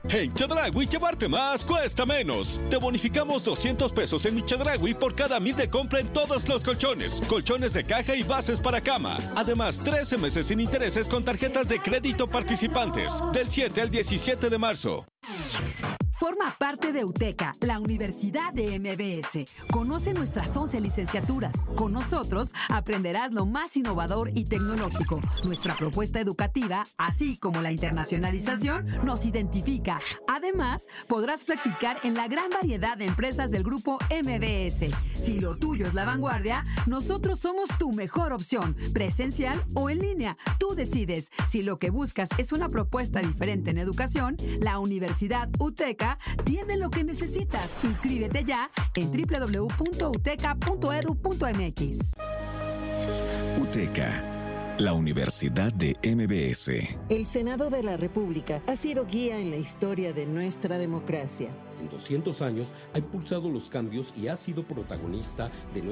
En Chedraui, llevarte más cuesta menos. Te bonificamos 200 pesos en mi Chedraui por cada 1,000 de compra en todos los colchones, colchones de caja y bases para cama. Además, 13 meses sin intereses con tarjetas de crédito participantes, del 7 al 17 de marzo. Forma parte de UTECA, la Universidad de MBS. Conoce nuestras 11 licenciaturas. Con nosotros aprenderás lo más innovador y tecnológico. Nuestra propuesta educativa, así como la internacionalización, nos identifica. Además, podrás practicar en la gran variedad de empresas del grupo MBS. Si lo tuyo es la vanguardia, nosotros somos tu mejor opción, presencial o en línea. Tú decides. Si lo que buscas es una propuesta diferente en educación, la Universidad UTECA tiene lo que necesitas. Inscríbete ya en www.uteca.edu.mx. UTECA, la Universidad de MBS. El Senado de la República ha sido guía en la historia de nuestra democracia. En 200 años ha impulsado los cambios y ha sido protagonista de nuestra